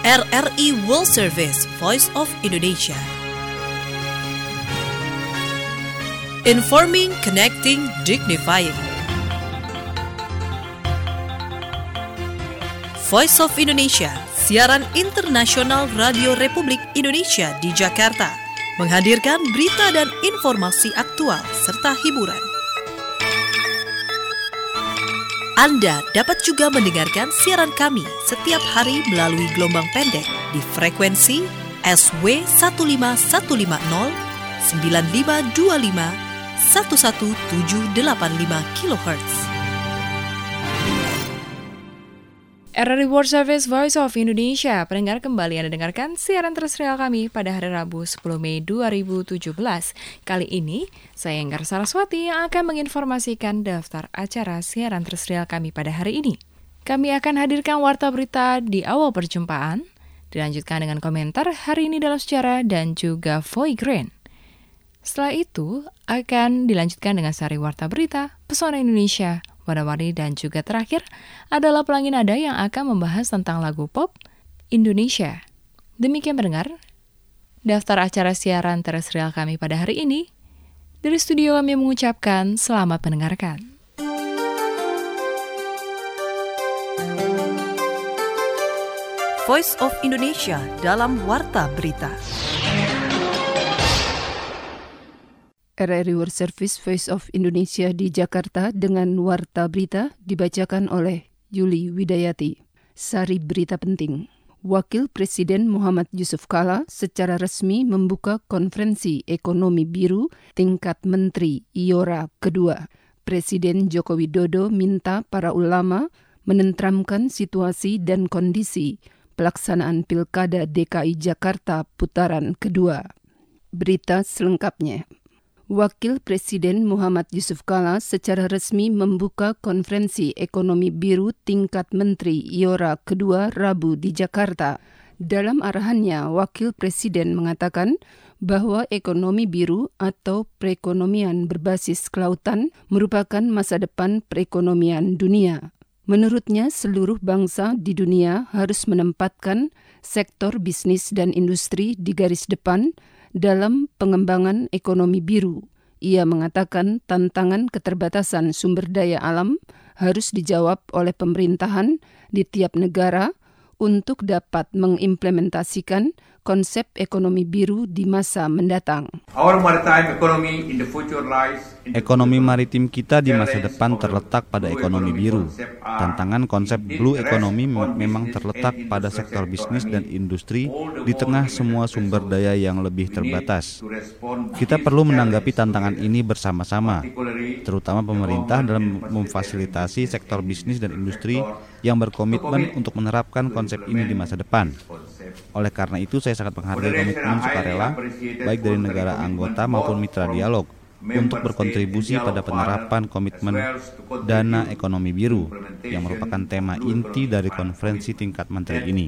RRI World Service, Voice of Indonesia. Informing, connecting, dignifying. Voice of Indonesia, siaran internasional Radio Republik Indonesia di Jakarta, menghadirkan berita dan informasi aktual serta hiburan. Anda dapat juga mendengarkan siaran kami setiap hari melalui gelombang pendek di frekuensi SW 15150, 9525, 11785 kHz. RRI World Service Voice of Indonesia, pendengar kembali Anda dengarkan siaran terrestrial kami pada hari Rabu 10 Mei 2017. Kali ini, saya Enggar Saraswati yang akan menginformasikan daftar acara siaran terrestrial kami pada hari ini. Kami akan hadirkan warta berita di awal perjumpaan, dilanjutkan dengan komentar hari ini dalam sejarah dan juga Voy Grand. Setelah itu, akan dilanjutkan dengan sari warta berita, pesona Indonesia, warna-warni, dan juga terakhir adalah Pelangi Nada yang akan membahas tentang lagu pop Indonesia. Demikian pendengar, daftar acara siaran terrestrial kami pada hari ini. Dari studio kami mengucapkan selamat mendengarkan. Voice of Indonesia dalam warta berita. RRI World Service Voice of Indonesia di Jakarta dengan warta berita dibacakan oleh Yuli Widayati. Sari berita penting. Wakil Presiden Muhammad Yusuf Kalla secara resmi membuka konferensi ekonomi biru tingkat menteri IORA kedua. Presiden Joko Widodo minta para ulama menenteramkan situasi dan kondisi pelaksanaan Pilkada DKI Jakarta putaran kedua. Berita selengkapnya. Wakil Presiden Muhammad Yusuf Kalla secara resmi membuka konferensi ekonomi biru tingkat menteri IORA kedua Rabu di Jakarta. Dalam arahannya, Wakil Presiden mengatakan bahwa ekonomi biru atau perekonomian berbasis kelautan merupakan masa depan perekonomian dunia. Menurutnya, seluruh bangsa di dunia harus menempatkan sektor bisnis dan industri di garis depan dalam pengembangan ekonomi biru. Ia mengatakan tantangan keterbatasan sumber daya alam harus dijawab oleh pemerintahan di tiap negara untuk dapat mengimplementasikan konsep ekonomi biru di masa mendatang. Ekonomi maritim kita di masa depan terletak pada ekonomi biru. Tantangan konsep blue economy memang terletak pada sektor bisnis dan industri di tengah semua sumber daya yang lebih terbatas. Kita perlu menanggapi tantangan ini bersama-sama, terutama pemerintah dalam memfasilitasi sektor bisnis dan industri yang berkomitmen untuk menerapkan konsep ini di masa depan. Oleh karena itu, saya sangat menghargai komitmen sukarela, baik dari negara anggota maupun mitra dialog, untuk berkontribusi pada penerapan komitmen dana ekonomi biru, yang merupakan tema inti dari konferensi tingkat menteri ini.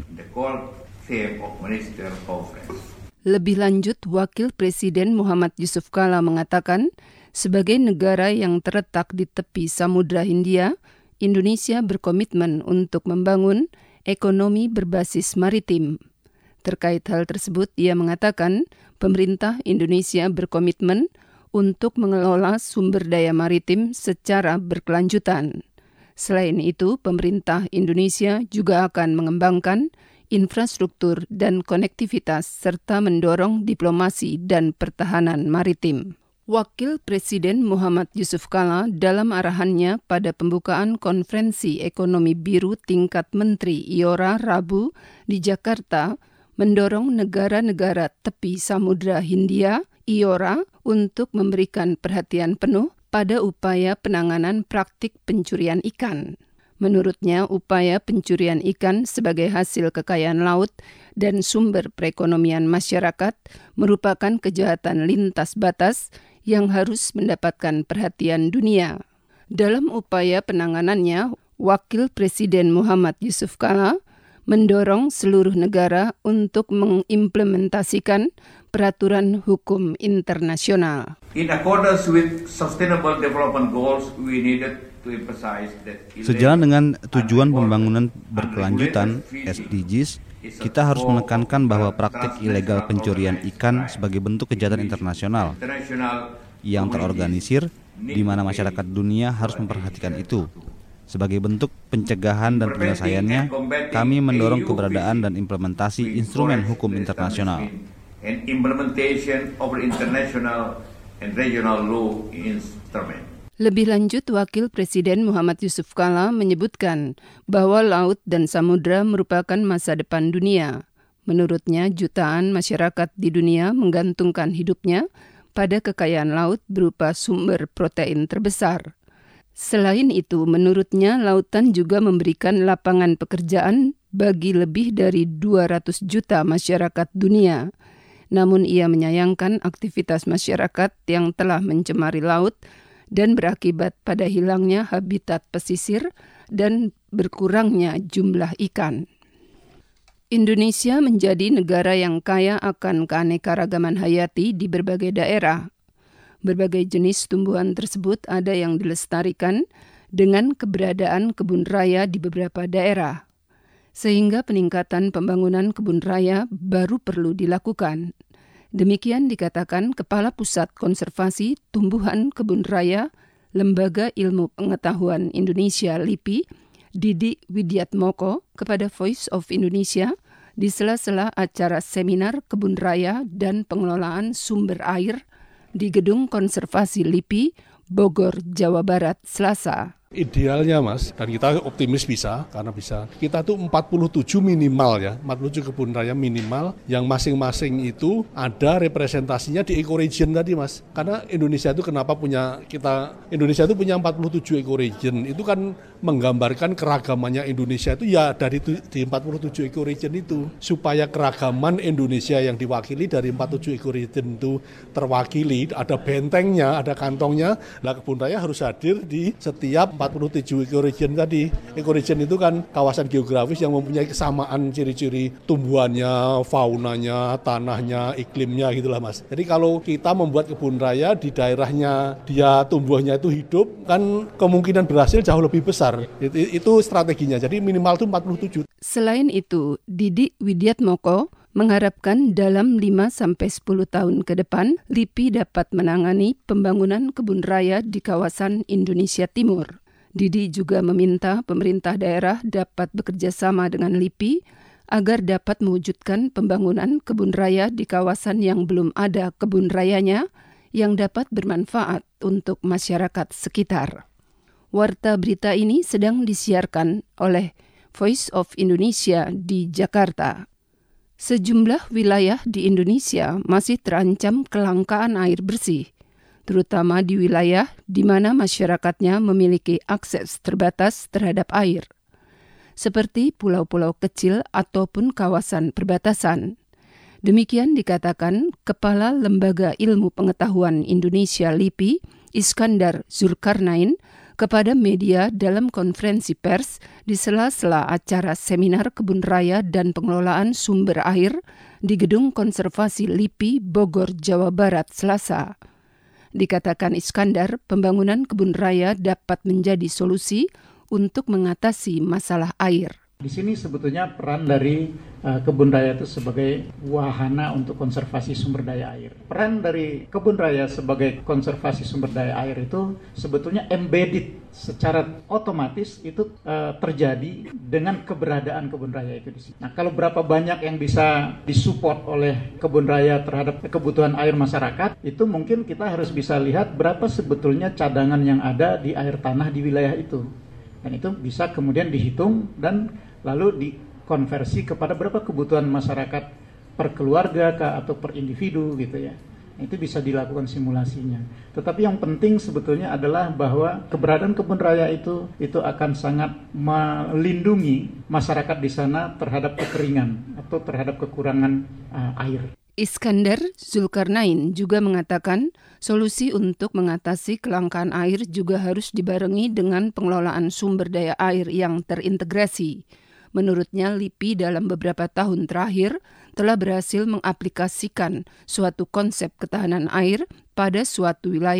Lebih lanjut, Wakil Presiden Muhammad Yusuf Kalla mengatakan, sebagai negara yang terletak di tepi Samudra Hindia, Indonesia berkomitmen untuk membangun ekonomi berbasis maritim. Terkait hal tersebut, ia mengatakan pemerintah Indonesia berkomitmen untuk mengelola sumber daya maritim secara berkelanjutan. Selain itu, pemerintah Indonesia juga akan mengembangkan infrastruktur dan konektivitas serta mendorong diplomasi dan pertahanan maritim. Wakil Presiden Muhammad Yusuf Kalla dalam arahannya pada pembukaan konferensi ekonomi biru tingkat menteri IORA Rabu di Jakarta mendorong negara-negara tepi Samudra Hindia IORA untuk memberikan perhatian penuh pada upaya penanganan praktik pencurian ikan. Menurutnya, upaya pencurian ikan sebagai hasil kekayaan laut dan sumber perekonomian masyarakat merupakan kejahatan lintas batas yang harus mendapatkan perhatian dunia. Dalam upaya penanganannya, Wakil Presiden Muhammad Yusuf Kalla mendorong seluruh negara untuk mengimplementasikan peraturan hukum internasional. In accordance with Sustainable Development Goals, we needed Sejalan dengan tujuan pembangunan berkelanjutan (SDGs), kita harus menekankan bahwa praktik ilegal pencurian ikan sebagai bentuk kejahatan internasional yang terorganisir, di mana masyarakat dunia harus memperhatikan itu. Sebagai bentuk pencegahan dan penyelesaiannya, kami mendorong keberadaan dan implementasi instrumen hukum internasional. Lebih lanjut, Wakil Presiden Muhammad Yusuf Kala menyebutkan bahwa laut dan samudra merupakan masa depan dunia. Menurutnya, jutaan masyarakat di dunia menggantungkan hidupnya pada kekayaan laut berupa sumber protein terbesar. Selain itu, menurutnya lautan juga memberikan lapangan pekerjaan bagi lebih dari 200 juta masyarakat dunia. Namun ia menyayangkan aktivitas masyarakat yang telah mencemari laut dan berakibat pada hilangnya habitat pesisir dan berkurangnya jumlah ikan. Indonesia menjadi negara yang kaya akan keanekaragaman hayati di berbagai daerah. Berbagai jenis tumbuhan tersebut ada yang dilestarikan dengan keberadaan kebun raya di beberapa daerah. Sehingga peningkatan pembangunan kebun raya baru perlu dilakukan. Demikian dikatakan Kepala Pusat Konservasi Tumbuhan Kebun Raya Lembaga Ilmu Pengetahuan Indonesia LIPI, Didi Widiatmoko kepada Voice of Indonesia di sela-sela acara seminar kebun raya dan pengelolaan sumber air di Gedung Konservasi LIPI, Bogor, Jawa Barat, Selasa. Idealnya Mas, dan kita optimis bisa, karena bisa. Kita tuh 47 minimal ya, 47 kebun raya minimal, yang masing-masing itu ada representasinya di ecoregion tadi Mas. Karena Indonesia itu Indonesia itu punya 47 ecoregion, itu kan menggambarkan keragamannya Indonesia itu ya dari di 47 ecoregion itu. Supaya keragaman Indonesia yang diwakili dari 47 ecoregion itu terwakili, ada bentengnya, ada kantongnya, lah kebun raya harus hadir di setiap 47 ecoregion tadi. Ecoregion itu kan kawasan geografis yang mempunyai kesamaan ciri-ciri tumbuhannya, faunanya, tanahnya, iklimnya gitulah Mas. Jadi kalau kita membuat kebun raya di daerahnya dia tumbuhannya itu hidup, kan kemungkinan berhasil jauh lebih besar. Itu strateginya. Jadi minimal itu 47. Selain itu, Didi Widiatmoko mengharapkan dalam 5-10 tahun ke depan, LIPI dapat menangani pembangunan kebun raya di kawasan Indonesia Timur. Didi juga meminta pemerintah daerah dapat bekerja sama dengan LIPI agar dapat mewujudkan pembangunan kebun raya di kawasan yang belum ada kebun rayanya yang dapat bermanfaat untuk masyarakat sekitar. Warta berita ini sedang disiarkan oleh Voice of Indonesia di Jakarta. Sejumlah wilayah di Indonesia masih terancam kelangkaan air bersih, terutama di wilayah di mana masyarakatnya memiliki akses terbatas terhadap air, seperti pulau-pulau kecil ataupun kawasan perbatasan. Demikian dikatakan Kepala Lembaga Ilmu Pengetahuan Indonesia LIPI, Iskandar Zulkarnain, kepada media dalam konferensi pers di sela-sela acara seminar kebun raya dan pengelolaan sumber air di Gedung Konservasi LIPI, Bogor, Jawa Barat, Selasa. Dikatakan Iskandar, pembangunan kebun raya dapat menjadi solusi untuk mengatasi masalah air. Di sini sebetulnya peran dari kebun raya itu sebagai wahana untuk konservasi sumber daya air. Peran dari kebun raya sebagai konservasi sumber daya air itu sebetulnya embedded secara otomatis itu terjadi dengan keberadaan kebun raya itu di sini. Nah, kalau berapa banyak yang bisa disupport oleh kebun raya terhadap kebutuhan air masyarakat, itu mungkin kita harus bisa lihat berapa sebetulnya cadangan yang ada di air tanah di wilayah itu. Dan itu bisa kemudian dihitung dan lalu dikonversi kepada berapa kebutuhan masyarakat per keluarga atau per individu gitu ya. Itu bisa dilakukan simulasinya. Tetapi yang penting sebetulnya adalah bahwa keberadaan kebun raya itu akan sangat melindungi masyarakat di sana terhadap kekeringan atau terhadap kekurangan air. Iskandar Zulkarnain juga mengatakan solusi untuk mengatasi kelangkaan air juga harus dibarengi dengan pengelolaan sumber daya air yang terintegrasi. Menurutnya, LIPI dalam beberapa tahun terakhir telah berhasil mengaplikasikan suatu konsep ketahanan air pada suatu wilayah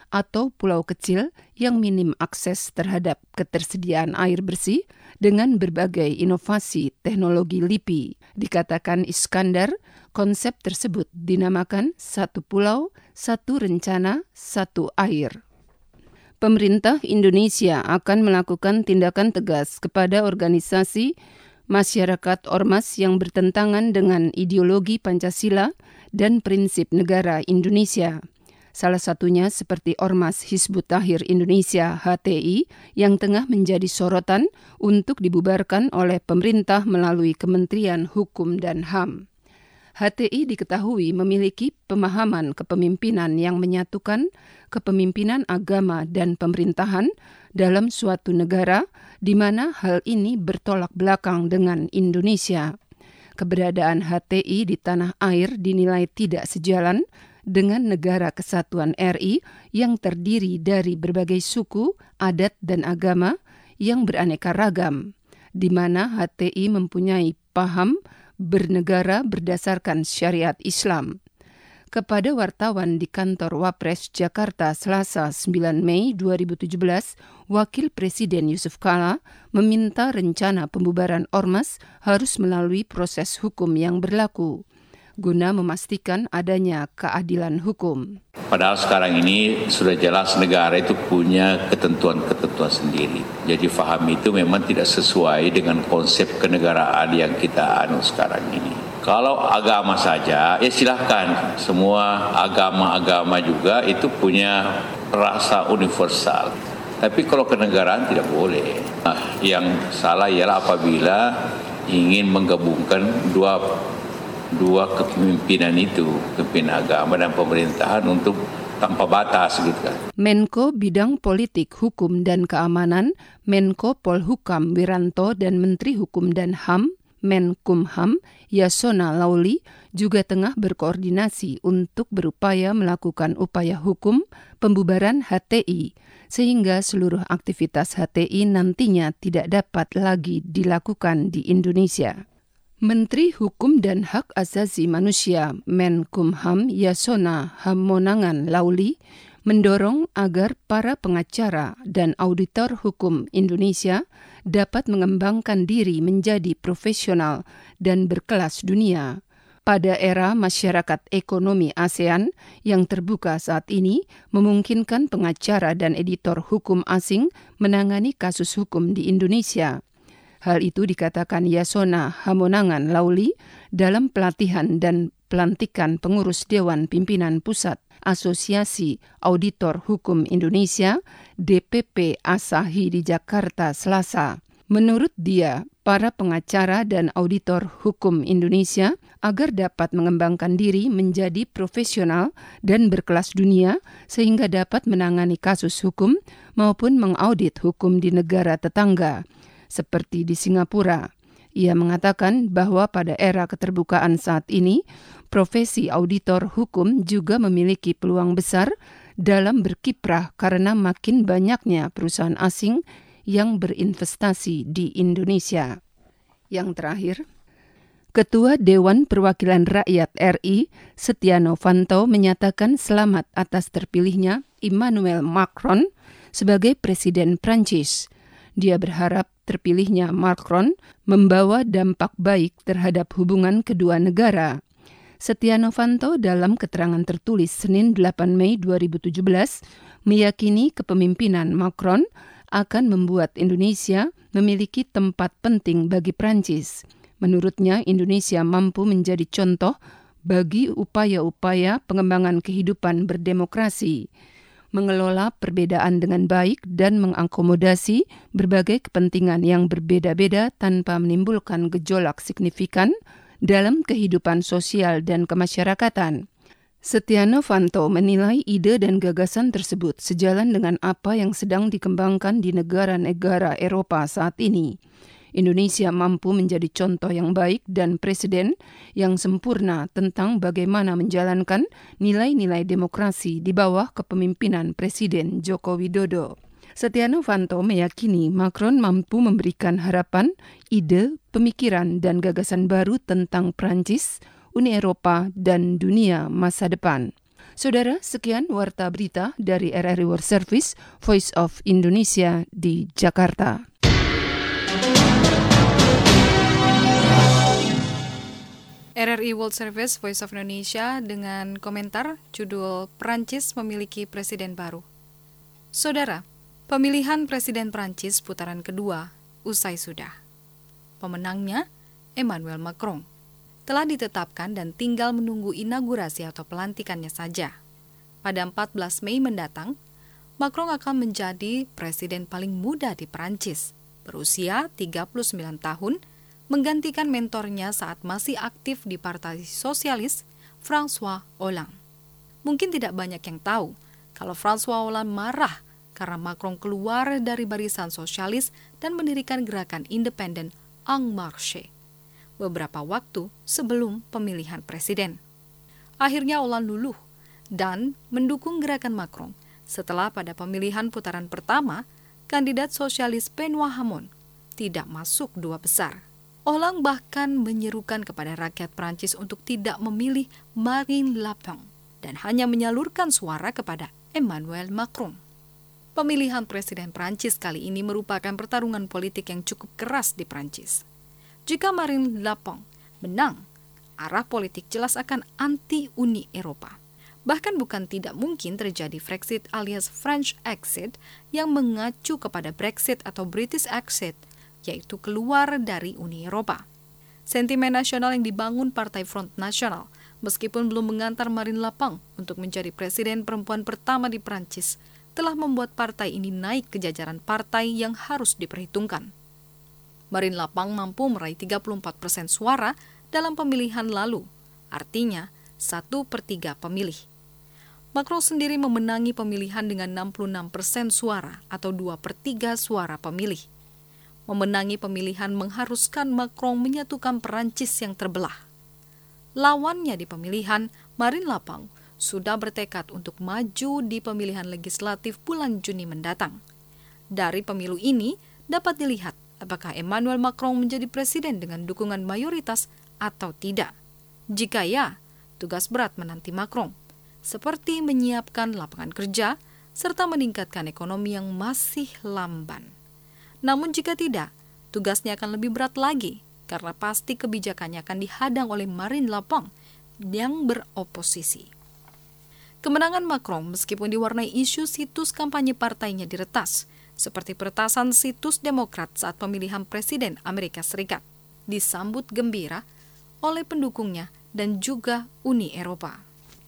atau pulau kecil yang minim akses terhadap ketersediaan air bersih dengan berbagai inovasi teknologi LIPI. Dikatakan Iskandar, konsep tersebut dinamakan satu pulau, satu rencana, satu air. Pemerintah Indonesia akan melakukan tindakan tegas kepada organisasi masyarakat ormas yang bertentangan dengan ideologi Pancasila dan prinsip negara Indonesia. Salah satunya seperti Ormas Hizbut Tahrir Indonesia HTI yang tengah menjadi sorotan untuk dibubarkan oleh pemerintah melalui Kementerian Hukum dan HAM. HTI diketahui memiliki pemahaman kepemimpinan yang menyatukan kepemimpinan agama dan pemerintahan dalam suatu negara di mana hal ini bertolak belakang dengan Indonesia. Keberadaan HTI di tanah air dinilai tidak sejalan dengan Negara Kesatuan RI yang terdiri dari berbagai suku, adat, dan agama yang beraneka ragam, di mana HTI mempunyai paham bernegara berdasarkan syariat Islam. Kepada wartawan di kantor Wapres Jakarta Selasa 9 Mei 2017, Wakil Presiden Yusuf Kala meminta rencana pembubaran ormas harus melalui proses hukum yang berlaku, guna memastikan adanya keadilan hukum. Padahal sekarang ini sudah jelas negara itu punya ketentuan-ketentuan sendiri. Jadi faham itu memang tidak sesuai dengan konsep kenegaraan yang kita anut sekarang ini. Kalau agama saja, ya silahkan. Semua agama-agama juga itu punya rasa universal. Tapi kalau kenegaraan tidak boleh. Yang salah ialah apabila ingin menggabungkan dua kepemimpinan itu, kepemimpinan agama dan pemerintahan untuk tanpa batas gitu kan. Menko Bidang Politik, Hukum dan Keamanan, Menko Polhukam Wiranto dan Menteri Hukum dan HAM, Menkumham Yasona Lauli juga tengah berkoordinasi untuk berupaya melakukan upaya hukum pembubaran HTI sehingga seluruh aktivitas HTI nantinya tidak dapat lagi dilakukan di Indonesia. Menteri Hukum dan Hak Asasi Manusia Menkumham Yasona Hamonangan Lauli mendorong agar para pengacara dan auditor hukum Indonesia dapat mengembangkan diri menjadi profesional dan berkelas dunia. Pada era masyarakat ekonomi ASEAN yang terbuka saat ini memungkinkan pengacara dan editor hukum asing menangani kasus hukum di Indonesia. Hal itu dikatakan Yasona Hamonangan Lauli dalam pelatihan dan pelantikan pengurus Dewan Pimpinan Pusat Asosiasi Auditor Hukum Indonesia DPP Asahi di Jakarta Selasa. Menurut dia, para pengacara dan auditor hukum Indonesia agar dapat mengembangkan diri menjadi profesional dan berkelas dunia sehingga dapat menangani kasus hukum maupun mengaudit hukum di negara tetangga seperti di Singapura. Ia mengatakan bahwa pada era keterbukaan saat ini, profesi auditor hukum juga memiliki peluang besar dalam berkiprah karena makin banyaknya perusahaan asing yang berinvestasi di Indonesia. Yang terakhir, Ketua Dewan Perwakilan Rakyat RI, Setia Novanto, menyatakan selamat atas terpilihnya Emmanuel Macron sebagai Presiden Prancis. Dia berharap terpilihnya Macron membawa dampak baik terhadap hubungan kedua negara. Setia Novanto dalam keterangan tertulis Senin 8 Mei 2017 meyakini kepemimpinan Macron akan membuat Indonesia memiliki tempat penting bagi Prancis. Menurutnya, Indonesia mampu menjadi contoh bagi upaya-upaya pengembangan kehidupan berdemokrasi, mengelola perbedaan dengan baik dan mengakomodasi berbagai kepentingan yang berbeda-beda tanpa menimbulkan gejolak signifikan dalam kehidupan sosial dan kemasyarakatan. Setia Novanto menilai ide dan gagasan tersebut sejalan dengan apa yang sedang dikembangkan di negara-negara Eropa saat ini. Indonesia mampu menjadi contoh yang baik dan presiden yang sempurna tentang bagaimana menjalankan nilai-nilai demokrasi di bawah kepemimpinan Presiden Joko Widodo. Setia Novanto meyakini Macron mampu memberikan harapan, ide, pemikiran, dan gagasan baru tentang Prancis, Uni Eropa, dan dunia masa depan. Saudara, sekian Warta Berita dari RRI World Service, Voice of Indonesia di Jakarta. RRI World Service, Voice of Indonesia dengan komentar judul Prancis memiliki presiden baru. Saudara, pemilihan presiden Prancis putaran kedua usai sudah. Pemenangnya Emmanuel Macron telah ditetapkan dan tinggal menunggu inaugurasi atau pelantikannya saja. Pada 14 Mei mendatang, Macron akan menjadi presiden paling muda di Prancis, berusia 39 tahun, menggantikan mentornya saat masih aktif di Partai Sosialis, François Hollande. Mungkin tidak banyak yang tahu kalau François Hollande marah karena Macron keluar dari barisan sosialis dan mendirikan gerakan independen En Marche beberapa waktu sebelum pemilihan presiden. Akhirnya Hollande luluh dan mendukung gerakan Macron setelah pada pemilihan putaran pertama, kandidat sosialis Benoît Hamon tidak masuk 2 besar. Hollande bahkan menyerukan kepada rakyat Prancis untuk tidak memilih Marine Le Pen dan hanya menyalurkan suara kepada Emmanuel Macron. Pemilihan presiden Prancis kali ini merupakan pertarungan politik yang cukup keras di Prancis. Jika Marine Le Pen menang, arah politik jelas akan anti-Uni Eropa. Bahkan bukan tidak mungkin terjadi Frexit alias French Exit yang mengacu kepada Brexit atau British Exit, yaitu keluar dari Uni Eropa. Sentimen nasional yang dibangun Partai Front Nasional, meskipun belum mengantar Marine Le Pen untuk menjadi presiden perempuan pertama di Prancis, telah membuat partai ini naik ke jajaran partai yang harus diperhitungkan. Marine Le Pen mampu meraih 34% suara dalam pemilihan lalu, artinya 1/3 pemilih. Macron sendiri memenangi pemilihan dengan 66% suara atau 2/3 suara pemilih. Memenangi pemilihan mengharuskan Macron menyatukan Perancis yang terbelah. Lawannya di pemilihan, Marine Le Pen sudah bertekad untuk maju di pemilihan legislatif bulan Juni mendatang. Dari pemilu ini dapat dilihat apakah Emmanuel Macron menjadi presiden dengan dukungan mayoritas atau tidak. Jika ya, tugas berat menanti Macron, seperti menyiapkan lapangan kerja serta meningkatkan ekonomi yang masih lamban. Namun jika tidak, tugasnya akan lebih berat lagi karena pasti kebijakannya akan dihadang oleh Marine Le Pen yang beroposisi. Kemenangan Macron meskipun diwarnai isu situs kampanye partainya diretas, seperti peretasan situs Demokrat saat pemilihan Presiden Amerika Serikat, disambut gembira oleh pendukungnya dan juga Uni Eropa.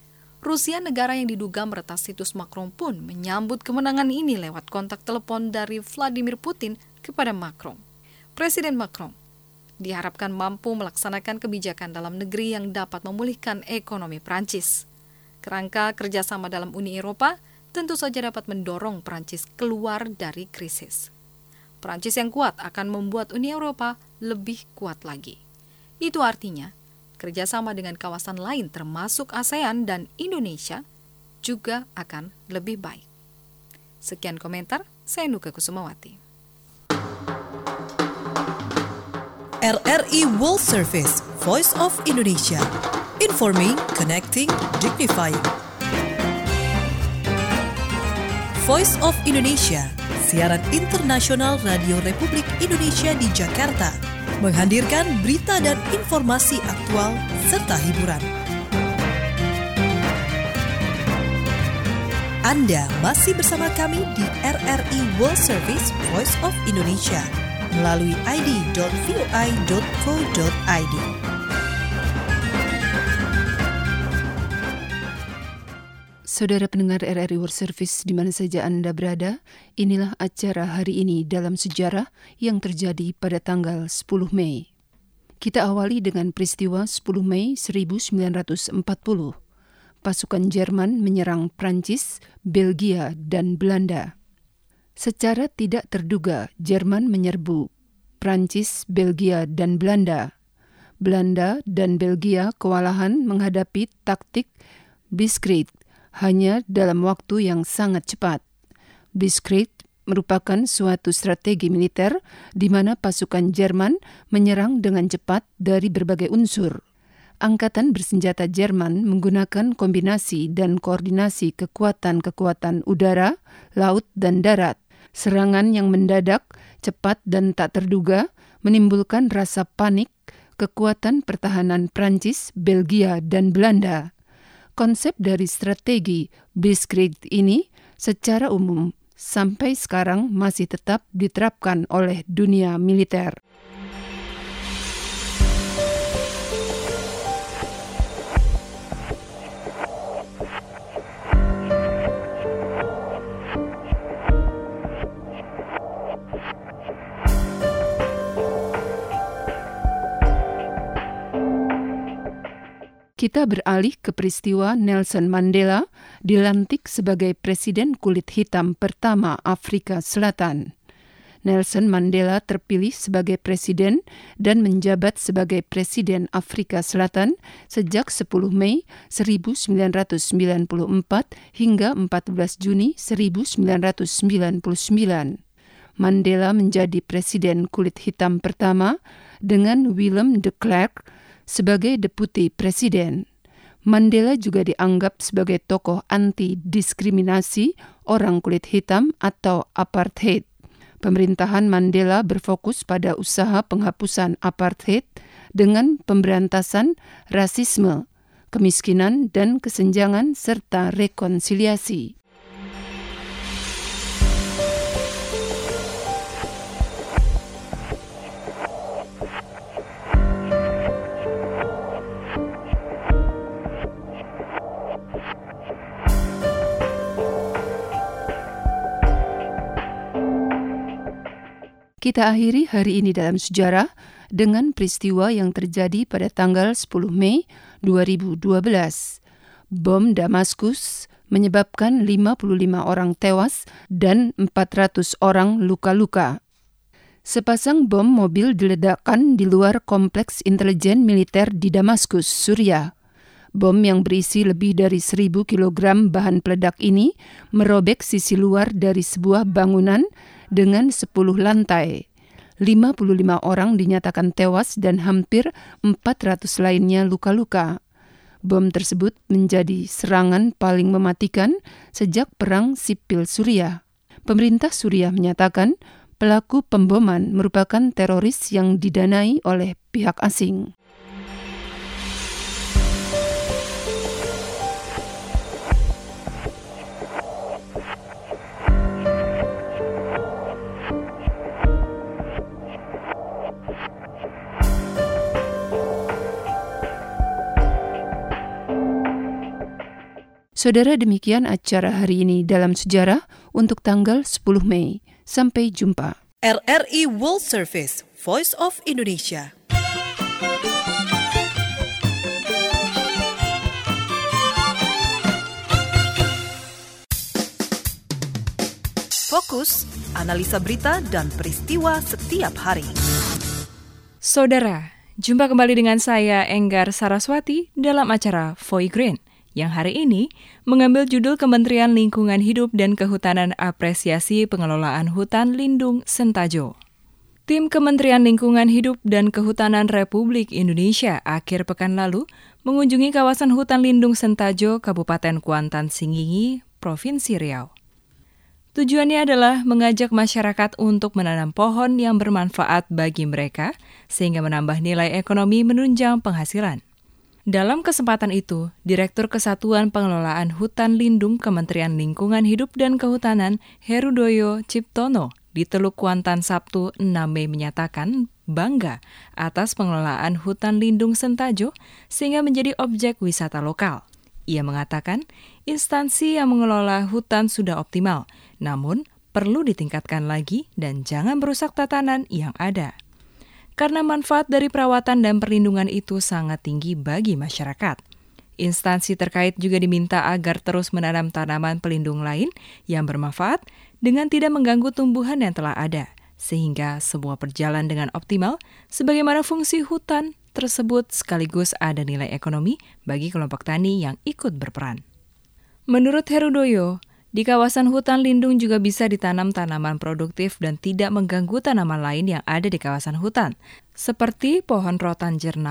Rusia, negara yang diduga meretas situs Macron, pun menyambut kemenangan ini lewat kontak telepon dari Vladimir Putin kepada Macron. Presiden Macron diharapkan mampu melaksanakan kebijakan dalam negeri yang dapat memulihkan ekonomi Prancis. Kerangka kerjasama dalam Uni Eropa tentu saja dapat mendorong Prancis keluar dari krisis. Prancis yang kuat akan membuat Uni Eropa lebih kuat lagi. Itu artinya, kerjasama dengan kawasan lain termasuk ASEAN dan Indonesia juga akan lebih baik. Sekian komentar, saya Nuka Kusumawati. RRI World Service, Voice of Indonesia. Informing, connecting, dignifying. Voice of Indonesia, siaran internasional Radio Republik Indonesia di Jakarta, menghadirkan berita dan informasi aktual serta hiburan. Anda masih bersama kami di RRI World Service Voice of Indonesia melalui id.voi.co.id. Saudara pendengar RRI World Service di mana saja Anda berada, inilah acara hari ini dalam sejarah yang terjadi pada tanggal 10 Mei. Kita awali dengan peristiwa 10 Mei 1940. Pasukan Jerman menyerang Prancis, Belgia, dan Belanda. Secara tidak terduga, Jerman menyerbu Prancis, Belgia, dan Belanda. Belanda dan Belgia kewalahan menghadapi taktik Blitzkrieg hanya dalam waktu yang sangat cepat. Blitzkrieg merupakan suatu strategi militer di mana pasukan Jerman menyerang dengan cepat dari berbagai unsur. Angkatan Bersenjata Jerman menggunakan kombinasi dan koordinasi kekuatan-kekuatan udara, laut, dan darat. Serangan yang mendadak, cepat, dan tak terduga menimbulkan rasa panik kekuatan pertahanan Prancis, Belgia, dan Belanda. Konsep dari strategi Blitzkrieg ini secara umum sampai sekarang masih tetap diterapkan oleh dunia militer. Kita beralih ke peristiwa Nelson Mandela dilantik sebagai presiden kulit hitam pertama Afrika Selatan. Nelson Mandela terpilih sebagai presiden dan menjabat sebagai presiden Afrika Selatan sejak 10 Mei 1994 hingga 14 Juni 1999. Mandela menjadi presiden kulit hitam pertama dengan Willem de Klerk sebagai deputi presiden. Mandela juga dianggap sebagai tokoh anti-diskriminasi orang kulit hitam atau apartheid. Pemerintahan Mandela berfokus pada usaha penghapusan apartheid dengan pemberantasan rasisme, kemiskinan, dan kesenjangan serta rekonsiliasi. Kita akhiri hari ini dalam sejarah dengan peristiwa yang terjadi pada tanggal 10 Mei 2012. Bom Damaskus menyebabkan 55 orang tewas dan 400 orang luka-luka. Sepasang bom mobil diledakkan di luar kompleks intelijen militer di Damaskus, Suriah. Bom yang berisi lebih dari 1.000 kg bahan peledak ini merobek sisi luar dari sebuah bangunan dengan 10 lantai. 55 orang dinyatakan tewas dan hampir 400 lainnya luka-luka. Bom tersebut menjadi serangan paling mematikan sejak Perang Sipil Suriah. Pemerintah Suriah menyatakan pelaku pemboman merupakan teroris yang didanai oleh pihak asing. Saudara, demikian acara hari ini dalam sejarah untuk tanggal 10 Mei. Sampai jumpa. RRI World Service, Voice of Indonesia. Fokus, analisa berita dan peristiwa setiap hari. Saudara, jumpa kembali dengan saya Enggar Saraswati dalam acara Voice Green, yang hari ini mengambil judul Kementerian Lingkungan Hidup dan Kehutanan Apresiasi Pengelolaan Hutan Lindung Sentajo. Tim Kementerian Lingkungan Hidup dan Kehutanan Republik Indonesia akhir pekan lalu mengunjungi kawasan hutan lindung Sentajo, Kabupaten Kuantan Singingi, Provinsi Riau. Tujuannya adalah mengajak masyarakat untuk menanam pohon yang bermanfaat bagi mereka, sehingga menambah nilai ekonomi menunjang penghasilan. Dalam kesempatan itu, Direktur Kesatuan Pengelolaan Hutan Lindung Kementerian Lingkungan Hidup dan Kehutanan Herudoyo Ciptono di Teluk Kuantan Sabtu 6 Mei menyatakan bangga atas pengelolaan hutan lindung Sentajo sehingga menjadi objek wisata lokal. Ia mengatakan instansi yang mengelola hutan sudah optimal, namun perlu ditingkatkan lagi dan jangan merusak tatanan yang ada. Karena manfaat dari perawatan dan perlindungan itu sangat tinggi bagi masyarakat. Instansi terkait juga diminta agar terus menanam tanaman pelindung lain yang bermanfaat dengan tidak mengganggu tumbuhan yang telah ada, sehingga semua berjalan dengan optimal sebagaimana fungsi hutan tersebut sekaligus ada nilai ekonomi bagi kelompok tani yang ikut berperan. Menurut Herudoyo, di kawasan hutan lindung juga bisa ditanam tanaman produktif dan tidak mengganggu tanaman lain yang ada di kawasan hutan, seperti pohon rotan jernang,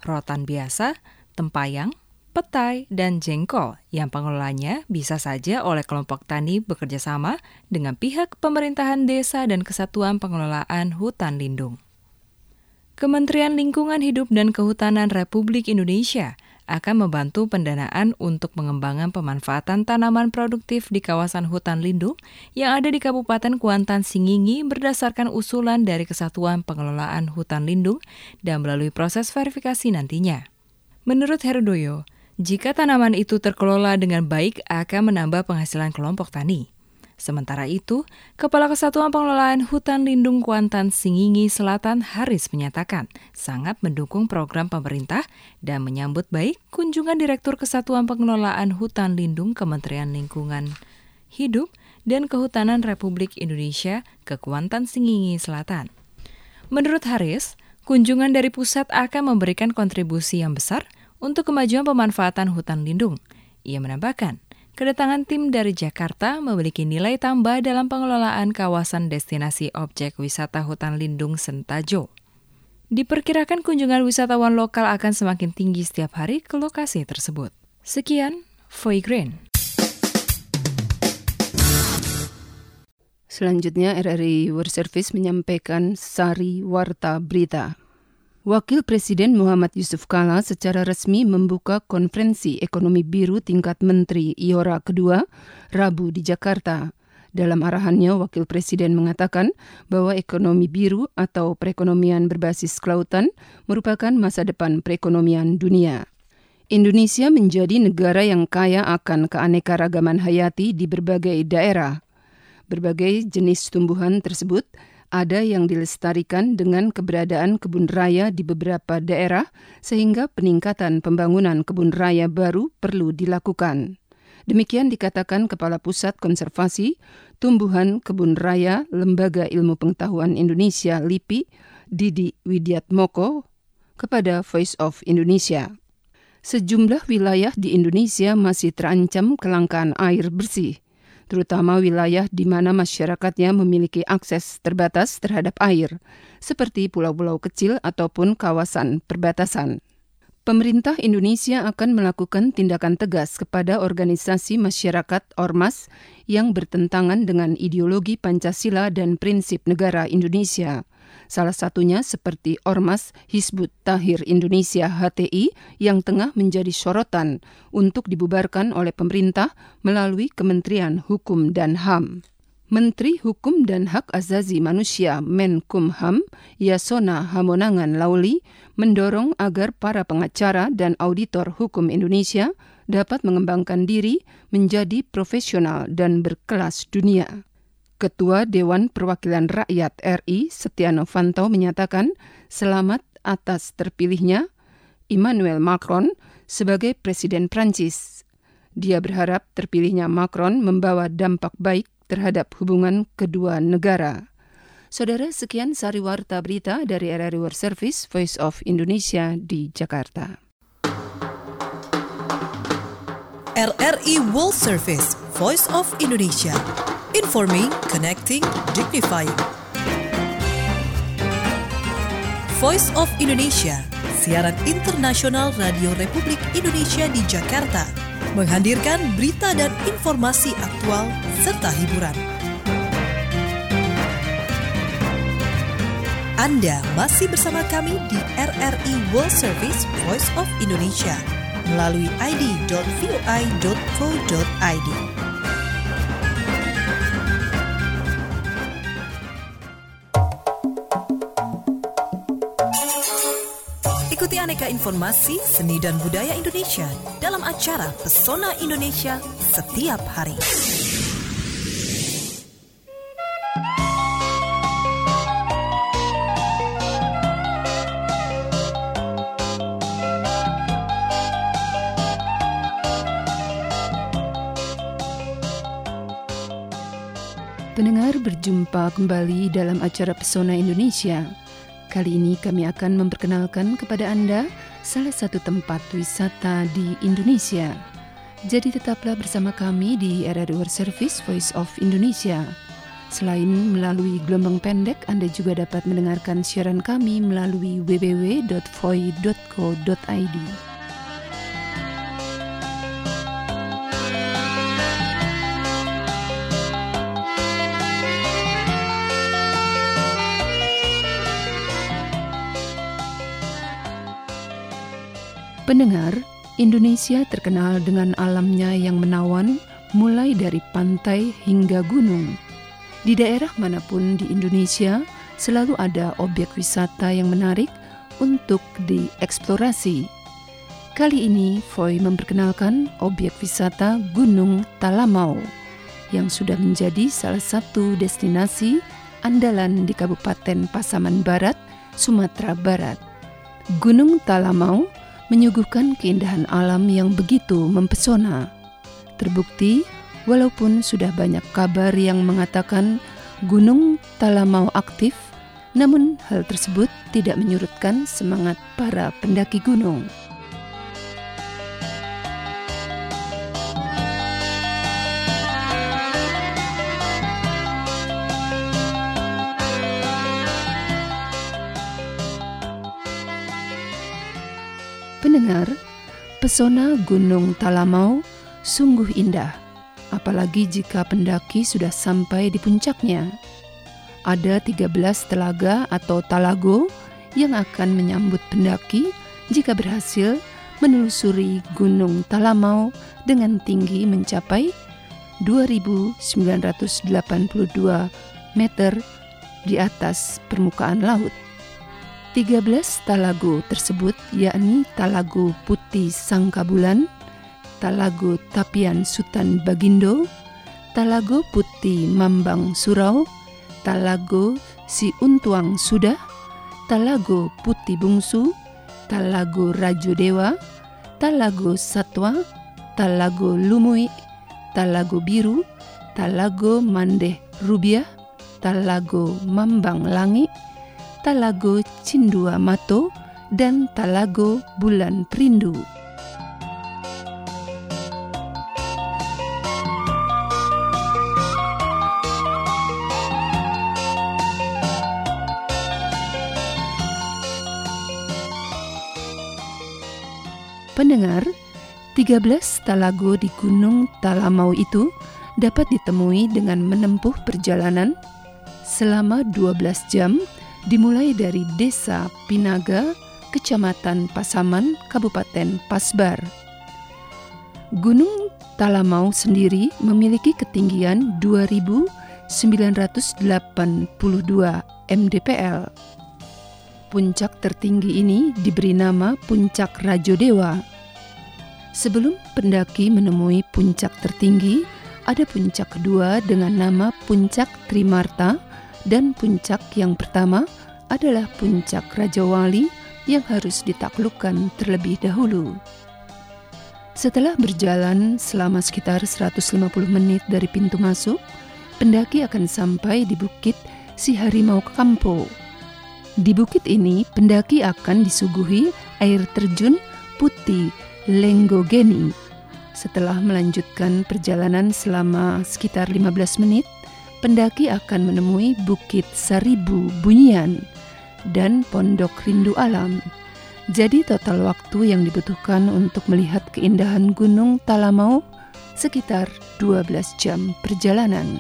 rotan biasa, tempayang, petai, dan jengkol yang pengelolanya bisa saja oleh kelompok tani bekerja sama dengan pihak pemerintahan desa dan Kesatuan Pengelolaan Hutan Lindung. Kementerian Lingkungan Hidup dan Kehutanan Republik Indonesia akan membantu pendanaan untuk pengembangan pemanfaatan tanaman produktif di kawasan hutan lindung yang ada di Kabupaten Kuantan Singingi berdasarkan usulan dari Kesatuan Pengelolaan Hutan Lindung dan melalui proses verifikasi nantinya. Menurut Herudoyo, jika tanaman itu terkelola dengan baik akan menambah penghasilan kelompok tani. Sementara itu, Kepala Kesatuan Pengelolaan Hutan Lindung Kuantan Singingi Selatan Haris menyatakan sangat mendukung program pemerintah dan menyambut baik kunjungan Direktur Kesatuan Pengelolaan Hutan Lindung Kementerian Lingkungan Hidup dan Kehutanan Republik Indonesia ke Kuantan Singingi Selatan. Menurut Haris, kunjungan dari pusat akan memberikan kontribusi yang besar untuk kemajuan pemanfaatan hutan lindung. Ia menambahkan, kedatangan tim dari Jakarta memiliki nilai tambah dalam pengelolaan kawasan destinasi objek wisata hutan lindung Sentajo. Diperkirakan kunjungan wisatawan lokal akan semakin tinggi setiap hari ke lokasi tersebut. Sekian, Foy Green. Selanjutnya, RRI World Service menyampaikan Sari Warta Berita. Wakil Presiden Muhammad Yusuf Kalla secara resmi membuka konferensi ekonomi biru tingkat Menteri IORA kedua Rabu di Jakarta. Dalam arahannya, Wakil Presiden mengatakan bahwa ekonomi biru atau perekonomian berbasis kelautan merupakan masa depan perekonomian dunia. Indonesia menjadi negara yang kaya akan keanekaragaman hayati di berbagai daerah. Berbagai jenis tumbuhan tersebut ada yang dilestarikan dengan keberadaan kebun raya di beberapa daerah sehingga peningkatan pembangunan kebun raya baru perlu dilakukan. Demikian dikatakan Kepala Pusat Konservasi Tumbuhan Kebun Raya Lembaga Ilmu Pengetahuan Indonesia LIPI, Didi Widiatmoko, kepada Voice of Indonesia. Sejumlah wilayah di Indonesia masih terancam kelangkaan air bersih, terutama wilayah di mana masyarakatnya memiliki akses terbatas terhadap air, seperti pulau-pulau kecil ataupun kawasan perbatasan. Pemerintah Indonesia akan melakukan tindakan tegas kepada organisasi masyarakat Ormas yang bertentangan dengan ideologi Pancasila dan prinsip negara Indonesia. Salah satunya seperti Ormas Hizbut Tahrir Indonesia HTI yang tengah menjadi sorotan untuk dibubarkan oleh pemerintah melalui Kementerian Hukum dan HAM. Menteri Hukum dan Hak Azazi Manusia Menkumham Yasona Hamonangan Lauli mendorong agar para pengacara dan auditor hukum Indonesia dapat mengembangkan diri menjadi profesional dan berkelas dunia. Ketua Dewan Perwakilan Rakyat RI Setia Novanto menyatakan selamat atas terpilihnya Emmanuel Macron sebagai Presiden Prancis. Dia berharap terpilihnya Macron membawa dampak baik terhadap hubungan kedua negara. Saudara, sekian Sari Warta Berita dari RRI World Service Voice of Indonesia di Jakarta. RRI World Service Voice of Indonesia. Informing, connecting, dignifying. Voice of Indonesia, siaran internasional Radio Republik Indonesia di Jakarta, menghadirkan berita dan informasi aktual serta hiburan. Anda masih bersama kami di RRI World Service Voice of Indonesia melalui id.voi.co.id. Ikuti aneka informasi, seni dan budaya Indonesia dalam acara Pesona Indonesia setiap hari. Pendengar, berjumpa kembali dalam acara Pesona Indonesia. Kali ini kami akan memperkenalkan kepada Anda salah satu tempat wisata di Indonesia. Jadi tetaplah bersama kami di RRI World Service Voice of Indonesia. Selain melalui gelombang pendek, Anda juga dapat mendengarkan siaran kami melalui www.voi.co.id. Pendengar, Indonesia terkenal dengan alamnya yang menawan, mulai dari pantai hingga gunung. Di daerah manapun di Indonesia, selalu ada objek wisata yang menarik untuk dieksplorasi. Kali ini, Voi memperkenalkan objek wisata Gunung Talamau, yang sudah menjadi salah satu destinasi andalan di Kabupaten Pasaman Barat, Sumatera Barat. Gunung Talamau menyuguhkan keindahan alam yang begitu mempesona. Terbukti, walaupun sudah banyak kabar yang mengatakan Gunung Talamau aktif, namun hal tersebut tidak menyurutkan semangat para pendaki gunung. Pendengar, pesona Gunung Talamau sungguh indah, apalagi jika pendaki sudah sampai di puncaknya. Ada 13 telaga atau talago yang akan menyambut pendaki jika berhasil menelusuri Gunung Talamau dengan tinggi mencapai 2.982 meter di atas permukaan laut. 13 talago tersebut yakni Talago Putih Sangkabulan, Talago Tapian Sutan Bagindo, Talago Putih Mambang Surau, Talago Si Untuang Sudah, Talago Putih Bungsu, Talago Rajo Dewa, Talago Satwa, Talago Lumui, Talago Biru, Talago Mandeh Rubiah, Talago Mambang Langi, Talago Cindua Mato, dan Talago Bulan Perindu. Pendengar, 13 talago di Gunung Talamau itu dapat ditemui dengan menempuh perjalanan selama 12 jam dimulai dari Desa Pinaga, Kecamatan Pasaman, Kabupaten Pasbar. Gunung Talamau sendiri memiliki ketinggian 2.982 mdpl. Puncak tertinggi ini diberi nama Puncak Rajo Dewa. Sebelum pendaki menemui puncak tertinggi, ada puncak kedua dengan nama Puncak Trimarta, dan puncak yang pertama adalah Puncak Raja Wali yang harus ditaklukkan terlebih dahulu. Setelah berjalan selama sekitar 150 menit dari pintu masuk, pendaki akan sampai di Bukit Si Harimau Kampo. Di bukit ini, pendaki akan disuguhi air terjun Putih Lenggogeni. Setelah melanjutkan perjalanan selama sekitar 15 menit, pendaki akan menemui Bukit Seribu Bunyian dan Pondok Rindu Alam. Jadi total waktu yang dibutuhkan untuk melihat keindahan Gunung Talamau sekitar 12 jam perjalanan.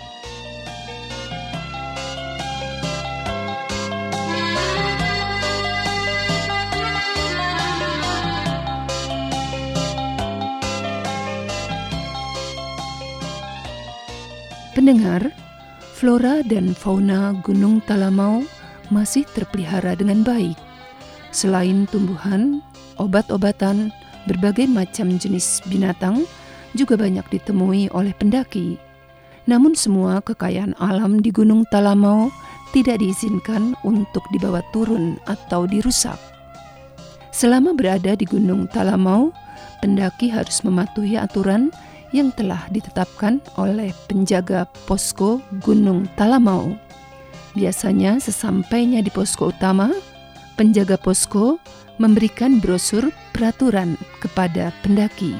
Pendengar, flora dan fauna Gunung Talamau masih terpelihara dengan baik. Selain tumbuhan, obat-obatan, berbagai macam jenis binatang juga banyak ditemui oleh pendaki. Namun semua kekayaan alam di Gunung Talamau tidak diizinkan untuk dibawa turun atau dirusak. Selama berada di Gunung Talamau, pendaki harus mematuhi aturan yang telah ditetapkan oleh penjaga posko Gunung Talamau. Biasanya sesampainya di posko utama, penjaga posko memberikan brosur peraturan kepada pendaki.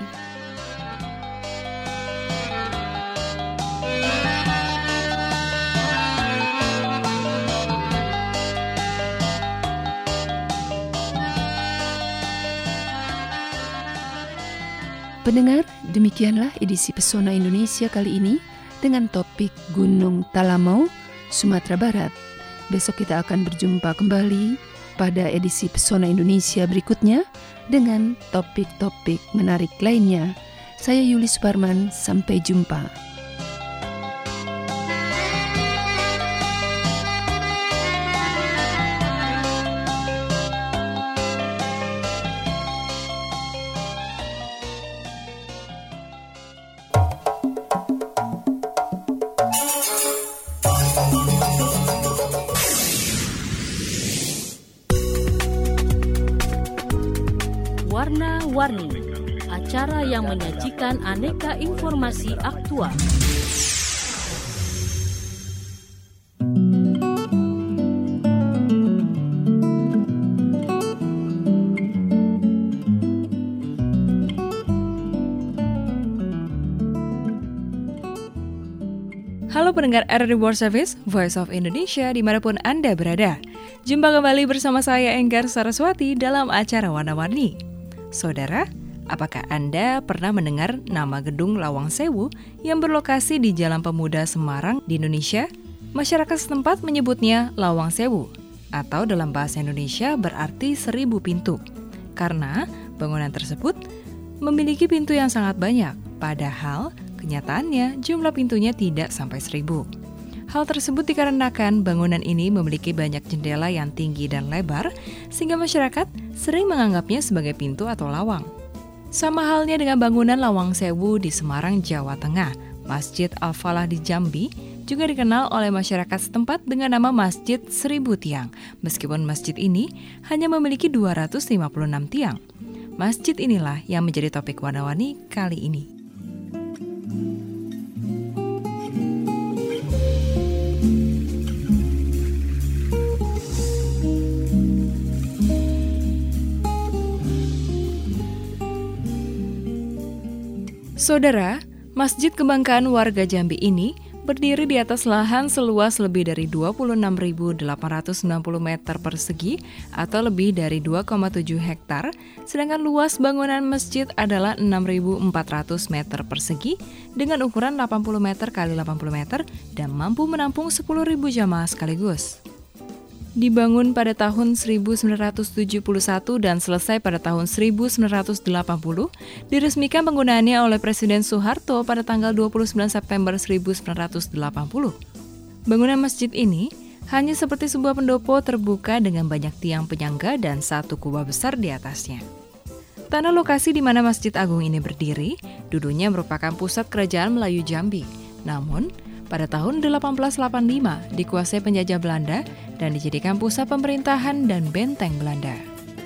Pendengar, demikianlah edisi Pesona Indonesia kali ini dengan topik Gunung Talamau, Sumatera Barat. Besok kita akan berjumpa kembali pada edisi Pesona Indonesia berikutnya dengan topik-topik menarik lainnya. Saya Yuli Suparman, sampai jumpa. Warna-Warni, acara yang menyajikan aneka informasi aktual. Halo pendengar RRI World Service, Voice of Indonesia dimanapun Anda berada. Jumpa kembali bersama saya Enggar Saraswati dalam acara Warna-Warni. Saudara, apakah Anda pernah mendengar nama gedung Lawang Sewu yang berlokasi di Jalan Pemuda Semarang di Indonesia? Masyarakat setempat menyebutnya Lawang Sewu, atau dalam bahasa Indonesia berarti 1000 pintu. Karena bangunan tersebut memiliki pintu yang sangat banyak, padahal kenyataannya jumlah pintunya tidak sampai 1000. Hal tersebut dikarenakan bangunan ini memiliki banyak jendela yang tinggi dan lebar, sehingga masyarakat sering menganggapnya sebagai pintu atau lawang. Sama halnya dengan bangunan Lawang Sewu di Semarang, Jawa Tengah, Masjid Al-Falah di Jambi juga dikenal oleh masyarakat setempat dengan nama Masjid 1000 Tiang, meskipun masjid ini hanya memiliki 256 tiang. Masjid inilah yang menjadi topik Warna-Warni kali ini. Saudara, Masjid Kebanggaan warga Jambi ini berdiri di atas lahan seluas lebih dari 26.890 meter persegi atau lebih dari 2,7 hektar, sedangkan luas bangunan masjid adalah 6.400 meter persegi dengan ukuran 80 meter x 80 meter dan mampu menampung 10.000 jamaah sekaligus. Dibangun pada tahun 1971 dan selesai pada tahun 1980, diresmikan penggunaannya oleh Presiden Soeharto pada tanggal 29 September 1980. Bangunan masjid ini hanya seperti sebuah pendopo terbuka dengan banyak tiang penyangga dan satu kubah besar di atasnya. Tanah lokasi di mana Masjid Agung ini berdiri, dulunya merupakan pusat kerajaan Melayu Jambi. Namun, pada tahun 1885 dikuasai penjajah Belanda dan dijadikan pusat pemerintahan dan benteng Belanda.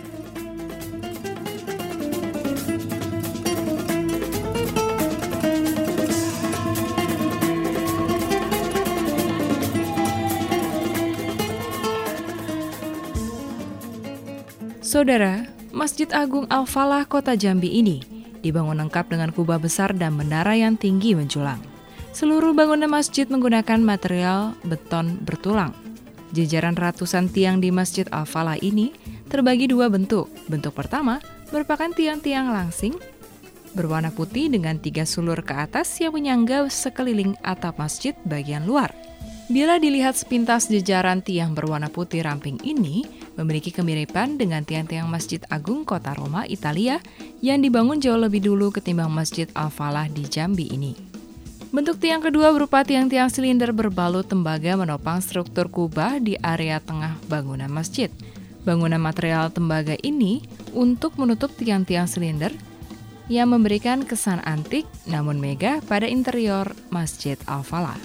Saudara, Masjid Agung Al-Falah Kota Jambi ini dibangun lengkap dengan kubah besar dan menara yang tinggi menjulang. Seluruh bangunan masjid menggunakan material beton bertulang. Jajaran ratusan tiang di Masjid Al-Falah ini terbagi dua bentuk. Bentuk pertama merupakan tiang-tiang langsing berwarna putih dengan 3 sulur ke atas yang menyangga sekeliling atap masjid bagian luar. Bila dilihat sepintas, jajaran tiang berwarna putih ramping ini memiliki kemiripan dengan tiang-tiang Masjid Agung Kota Roma, Italia yang dibangun jauh lebih dulu ketimbang Masjid Al-Falah di Jambi ini. Bentuk tiang kedua berupa tiang-tiang silinder berbalut tembaga menopang struktur kubah di area tengah bangunan masjid. Bangunan material tembaga ini untuk menutup tiang-tiang silinder yang memberikan kesan antik namun megah pada interior Masjid Al-Falah.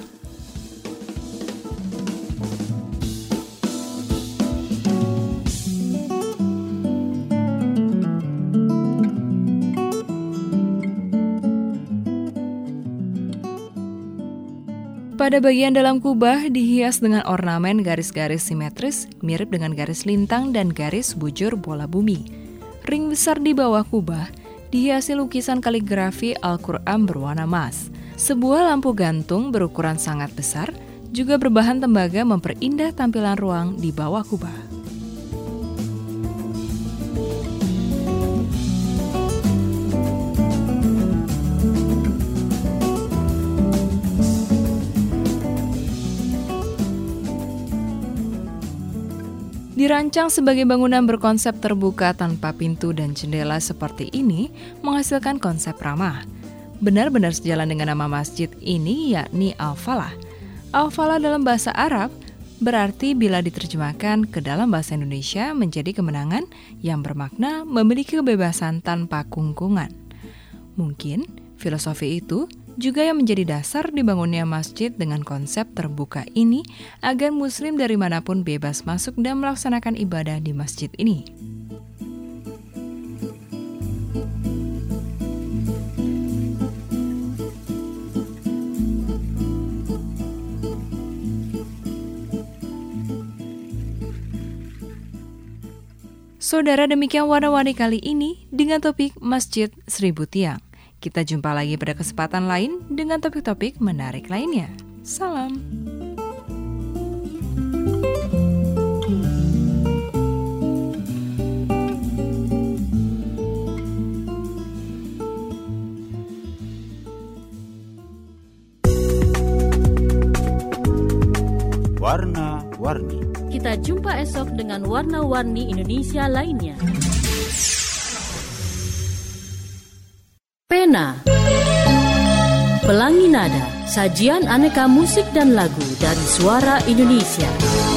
Pada bagian dalam kubah dihias dengan ornamen garis-garis simetris mirip dengan garis lintang dan garis bujur bola bumi. Ring besar di bawah kubah dihiasi lukisan kaligrafi Al-Quran berwarna emas. Sebuah lampu gantung berukuran sangat besar juga berbahan tembaga memperindah tampilan ruang di bawah kubah. Dirancang sebagai bangunan berkonsep terbuka tanpa pintu dan jendela seperti ini menghasilkan konsep ramah. Benar-benar sejalan dengan nama masjid ini, yakni Al-Falah. Al-Falah dalam bahasa Arab berarti bila diterjemahkan ke dalam bahasa Indonesia menjadi kemenangan yang bermakna memiliki kebebasan tanpa kungkungan. Mungkin filosofi itu juga yang menjadi dasar dibangunnya masjid dengan konsep terbuka ini agar muslim dari manapun bebas masuk dan melaksanakan ibadah di masjid ini. Saudara, demikian warna-warni kali ini dengan topik Masjid Seribu Tiang. Kita jumpa lagi pada kesempatan lain dengan topik-topik menarik lainnya. Salam. Warna-warni. Kita jumpa esok dengan warna-warni Indonesia lainnya. Pena, Pelangi Nada, sajian aneka musik dan lagu dari suara Indonesia.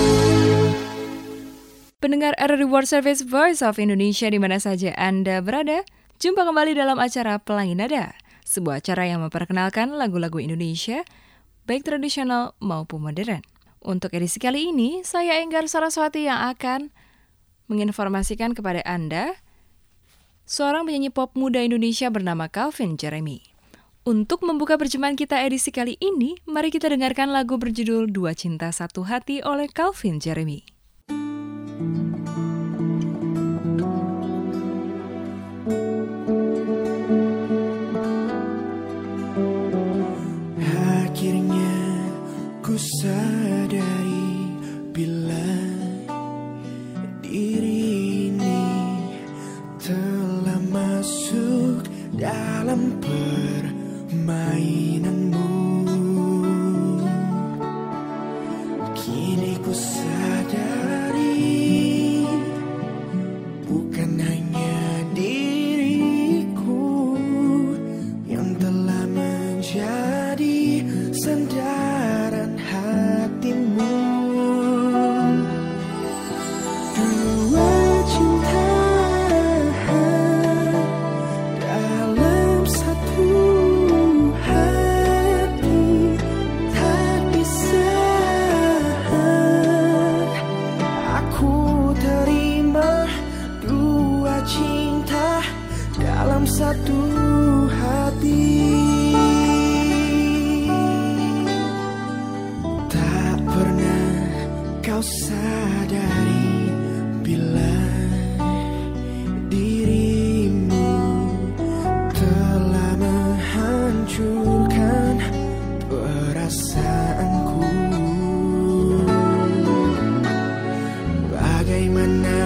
Pendengar RRI World Service Voice of Indonesia di mana saja Anda berada, jumpa kembali dalam acara Pelangi Nada, sebuah acara yang memperkenalkan lagu-lagu Indonesia, baik tradisional maupun modern. Untuk edisi kali ini, saya Enggar Saraswati yang akan menginformasikan kepada Anda seorang penyanyi pop muda Indonesia bernama Calvin Jeremy. Untuk membuka perjumpaan kita edisi kali ini, mari kita dengarkan lagu berjudul Dua Cinta Satu Hati oleh Calvin Jeremy. Akhirnya ku sadari bila diri ini telah masuk dalam permainanmu. Kini ku sadari bukan hanya diriku yang telah menjadi sandaran hatimu. Dua cinta dalam satu hati tak bisa aku terima. Dua cinta dalam satu hati. Tak pernah kau sadari bila dirimu telah menghancurkan perasaanku. Bagaimana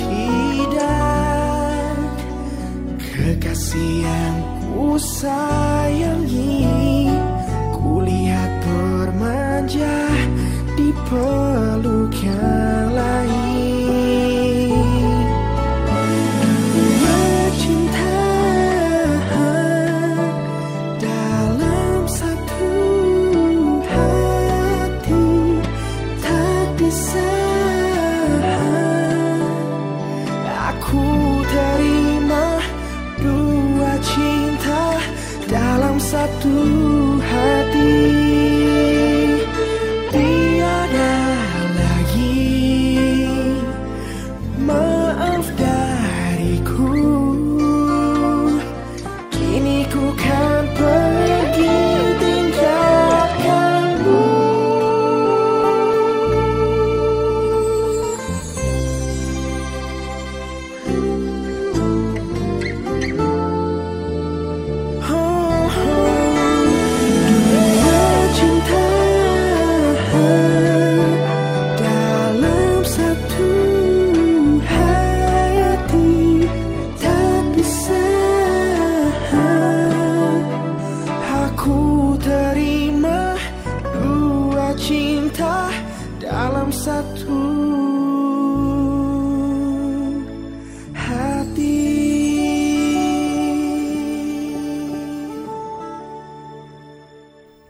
tidak, kekasih yang ku sayangi, kulihat bermanja di peluk yang lain. Dua cinta dalam satu hati tak bisa aku terima. Dua cinta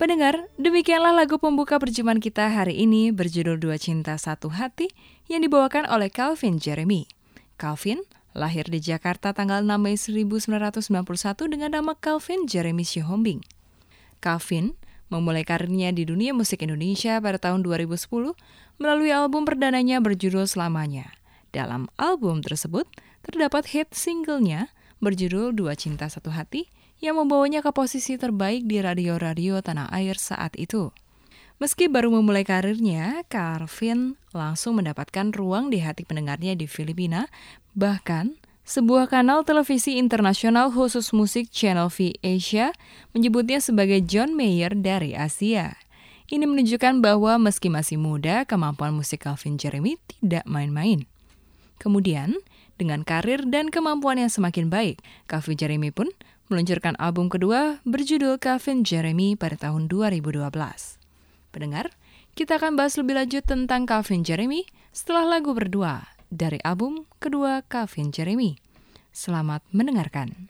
Pendengar, demikianlah lagu pembuka perjumpaan kita hari ini berjudul Dua Cinta Satu Hati yang dibawakan oleh Calvin Jeremy. Calvin lahir di Jakarta tanggal 6 Mei 1991 dengan nama Calvin Jeremy Sihombing. Calvin memulai karirnya di dunia musik Indonesia pada tahun 2010 melalui album perdananya berjudul Selamanya. Dalam album tersebut terdapat hit singlenya berjudul Dua Cinta Satu Hati yang membawanya ke posisi terbaik di radio-radio tanah air saat itu. Meski baru memulai karirnya, Calvin langsung mendapatkan ruang di hati pendengarnya di Filipina. Bahkan, sebuah kanal televisi internasional khusus musik Channel V Asia menyebutnya sebagai John Mayer dari Asia. Ini menunjukkan bahwa meski masih muda, kemampuan musik Calvin Jeremy tidak main-main. Kemudian, dengan karir dan kemampuan yang semakin baik, Calvin Jeremy pun meluncurkan album kedua berjudul Calvin Jeremy pada tahun 2012. Pendengar, kita akan bahas lebih lanjut tentang Calvin Jeremy setelah lagu berdua dari album kedua Calvin Jeremy. Selamat mendengarkan.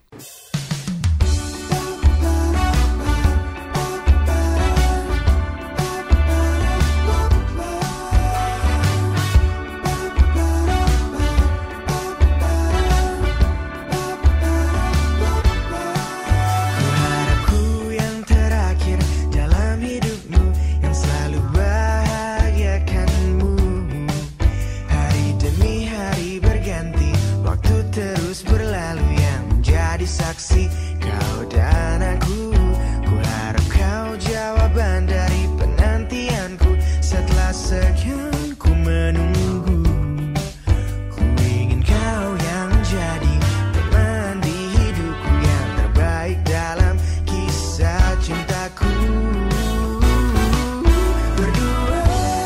Saksi kau dan aku, ku harap kau jawaban dari penantianku. Setelah sekian ku menunggu, ku ingin kau yang jadi teman di hidupku, yang terbaik dalam kisah cintaku. Berdua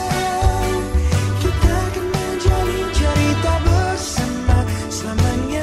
kita akan menjalin cerita bersama selamanya.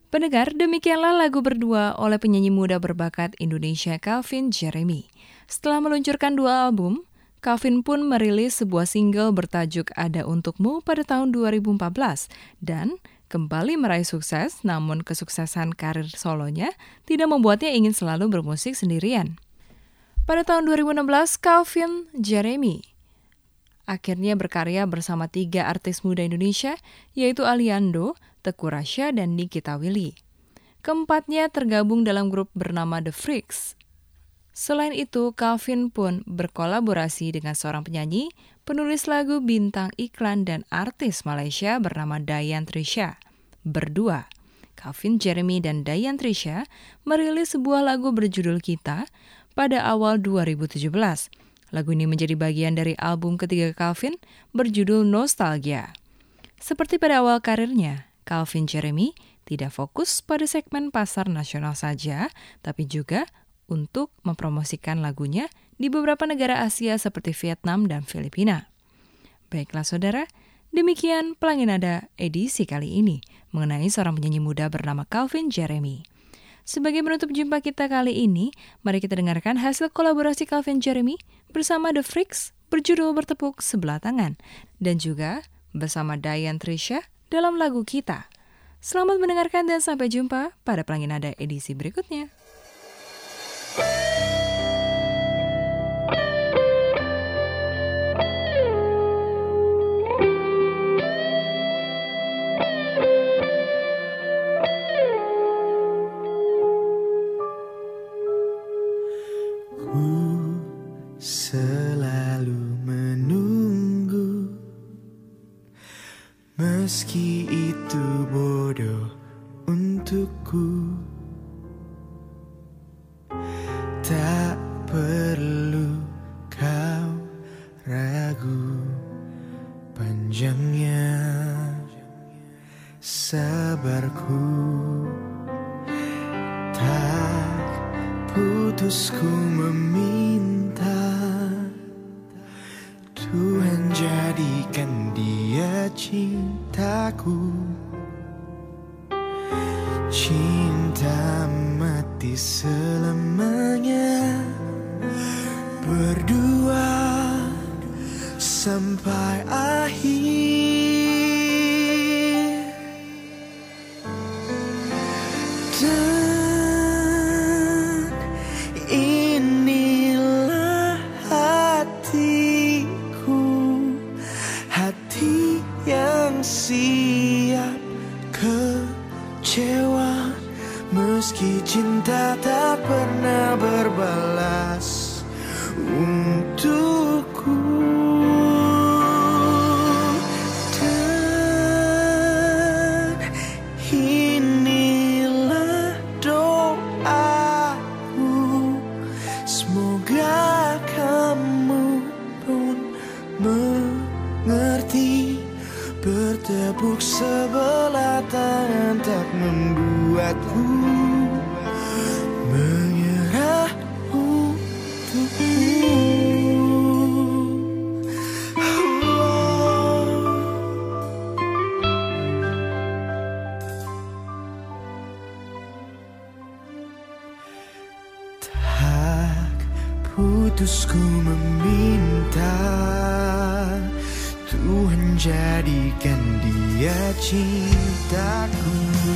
Pendengar, demikianlah lagu berdua oleh penyanyi muda berbakat Indonesia Calvin Jeremy. Setelah meluncurkan 2 album, Calvin pun merilis sebuah single bertajuk Ada Untukmu pada tahun 2014 dan kembali meraih sukses, namun kesuksesan karir solonya tidak membuatnya ingin selalu bermusik sendirian. Pada tahun 2016, Calvin Jeremy akhirnya berkarya bersama 3 artis muda Indonesia, yaitu Aliando, Teuku Rasya, dan Nikita Willy. Keempatnya tergabung dalam grup bernama The Freaks. Selain itu, Calvin pun berkolaborasi dengan seorang penyanyi, penulis lagu, bintang iklan, dan artis Malaysia bernama Dayan Trisha. Berdua, Calvin Jeremy dan Dayan Trisha merilis sebuah lagu berjudul Kita pada awal 2017. Lagu ini menjadi bagian dari album ketiga Calvin berjudul Nostalgia. Seperti pada awal karirnya, Calvin Jeremy tidak fokus pada segmen pasar nasional saja, tapi juga untuk mempromosikan lagunya di beberapa negara Asia seperti Vietnam dan Filipina. Baiklah saudara, demikian Pelangi Nada edisi kali ini mengenai seorang penyanyi muda bernama Calvin Jeremy. Sebagai penutup jumpa kita kali ini, mari kita dengarkan hasil kolaborasi Calvin Jeremy bersama The Freaks berjudul Bertepuk Sebelah Tangan dan juga bersama Dayan Trisha dalam lagu Kita. Selamat mendengarkan dan sampai jumpa pada Pelangi Nada edisi berikutnya. Selalu menunggu, meski itu bodoh untukku. Tak perlu kau ragu, panjangnya sabarku. Tak putus ku meminta, Tuhan jadikan dia cintaku. Cinta mati selamanya, berdua sampai akhir. Dan inilah hatiku, hati yang siap kecewa, meski cinta tak pernah berbalas untukku. Dan inilah doaku, semoga kamu pun mengerti. Bertepuk sebelah tangan tak membuatku menyerah untukmu. Tak putus ku meminta, Tuhan jadikan dia cintaku.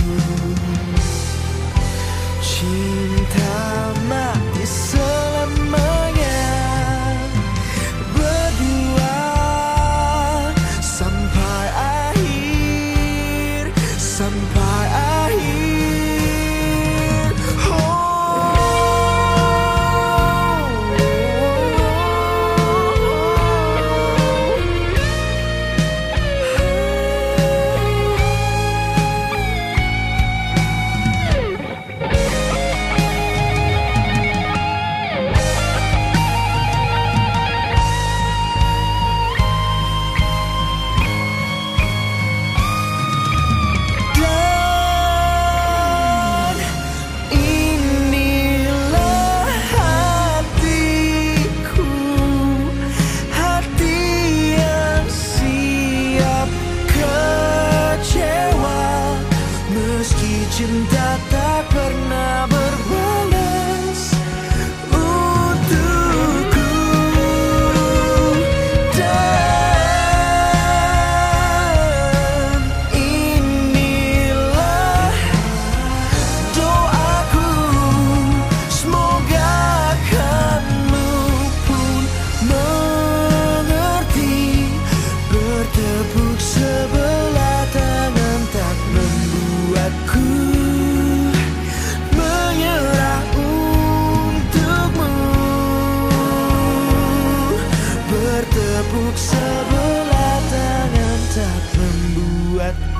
Cinta mati selamanya, berdua sampai akhir, sampai akhir.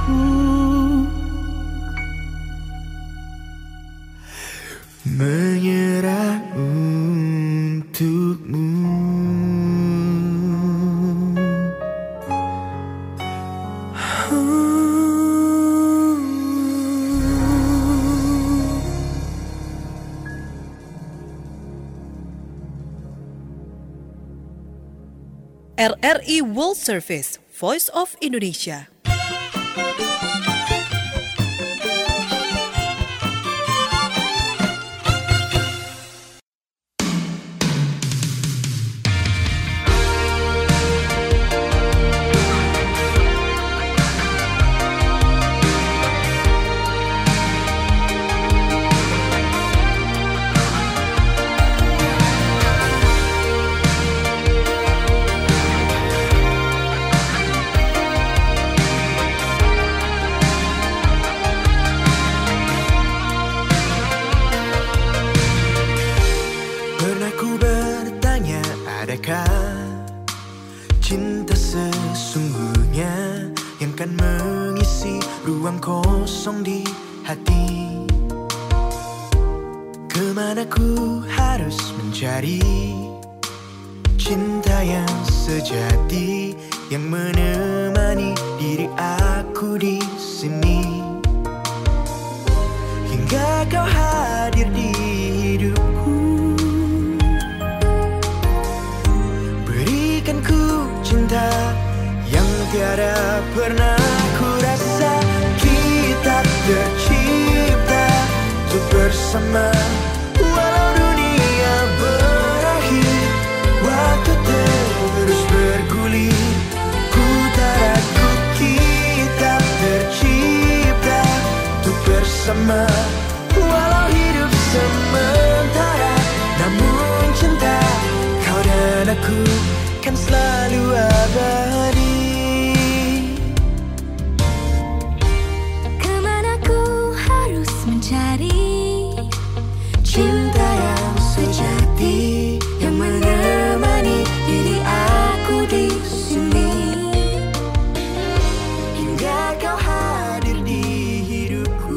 menyerah untukmu. RRI World Service, Voice of Indonesia. Cinta sesungguhnya yang kan mengisi ruang kosong di hati. Kemana ku harus mencari cinta yang sejati, yang menemani diri aku di sini. Hingga kau hadir di hidupku, berikan ku cinta yang tiada pernah ku rasa. Kita tercipta untuk bersama, walau dunia berakhir, waktu terus bergulir. Ku tak ragu kita tercipta untuk bersama, walau hidup sementara. Namun cinta kau dan aku kan selalu abadi. Kemana ku harus mencari cinta yang sejati, yang menemani diri aku di sini. Hingga kau hadir di hidupku,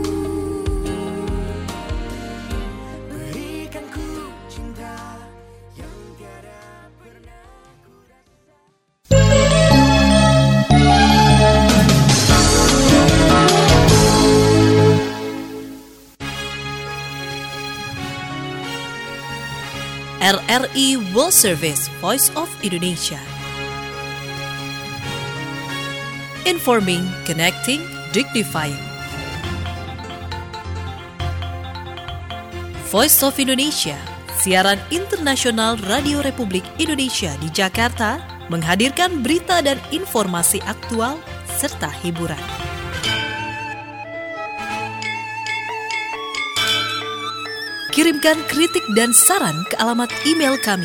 berikan ku cinta yang tiada pernah ku rasa. RRI World Service, Voice of Indonesia. Informing, connecting, dignifying. Voice of Indonesia, siaran internasional Radio Republik Indonesia di Jakarta, menghadirkan berita dan informasi aktual serta hiburan. Kirimkan kritik dan saran ke alamat email kami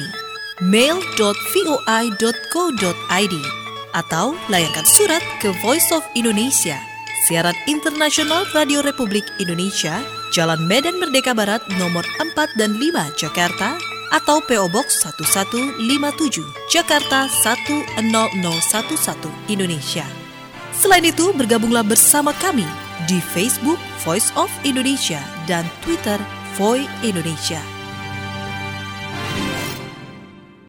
mail.voi.co.id atau layangkan surat ke Voice of Indonesia, siaran internasional Radio Republik Indonesia, Jalan Medan Merdeka Barat nomor 4 dan 5 Jakarta, atau PO Box 1157 Jakarta 10011 Indonesia. Selain itu, bergabunglah bersama kami di Facebook Voice of Indonesia dan Twitter Voi Indonesia.